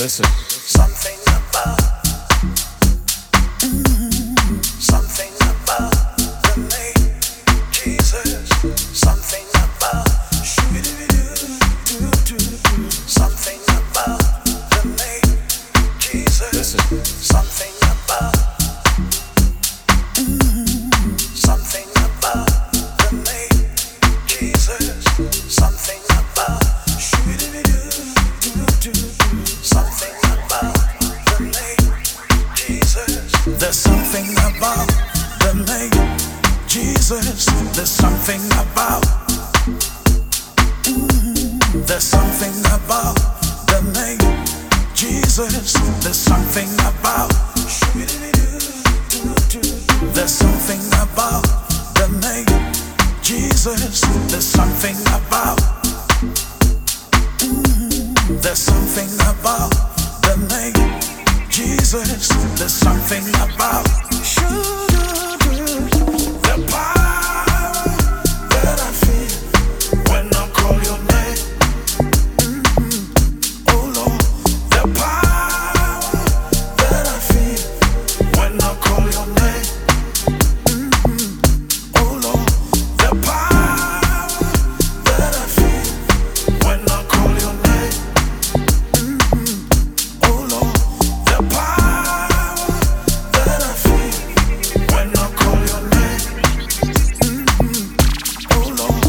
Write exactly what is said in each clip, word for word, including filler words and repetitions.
Listen. Something about, mm, something about the name Jesus. Something about, something about the name Jesus. Listen. Something about, mm, something about the name Jesus. Something about, something about the name Jesus. There's something about the name Jesus. There's something about. Mm, there's something about the name Jesus. There's something about. There's something about the name Jesus. There's something about. Mm, there's something about the name Jesus. There's something about the power that I feel when I call your name. Mm-hmm. Oh Lord, the power that I feel when I call your name. Mm-hmm. Oh Lord, the power that I feel when I call your name. Mm-hmm. Oh Lord, the power that I feel when I call your name. Mm-hmm. Oh Lord.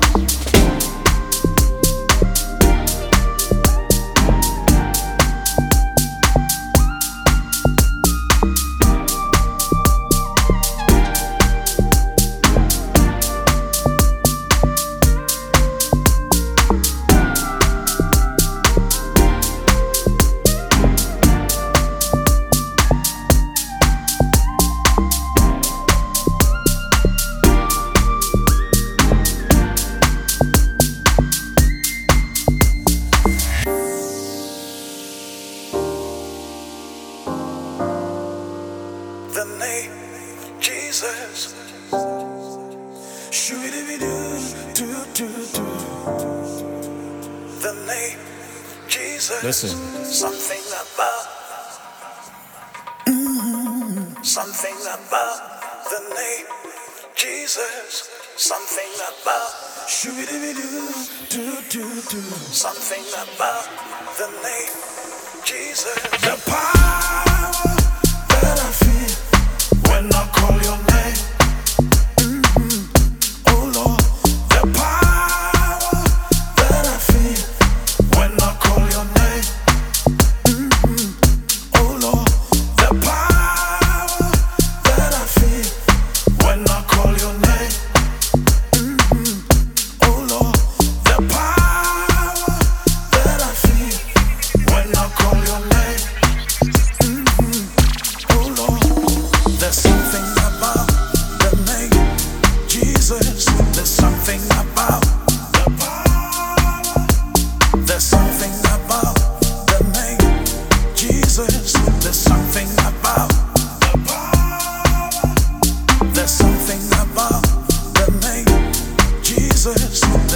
The name Jesus. Shoo-dee-dee-doo-doo-doo-doo. The name Jesus. Listen. Something about, mm, something about the name Jesus. Something about, shoo-dee-dee-doo-doo-doo. Something about the name Jesus. The power that I feel when I call your name. Mm-hmm. Oh Lord, the power that I feel when I call your name. Mm-hmm. Oh Lord, the power that I feel when I call your name. Mm-hmm. Oh Lord, the power that I feel when I call your name. Mm-hmm. Oh Lord, there's something about the name Jesus. There's something about the power. There's something about the name Jesus. There's something about the power. There's something about the name Jesus.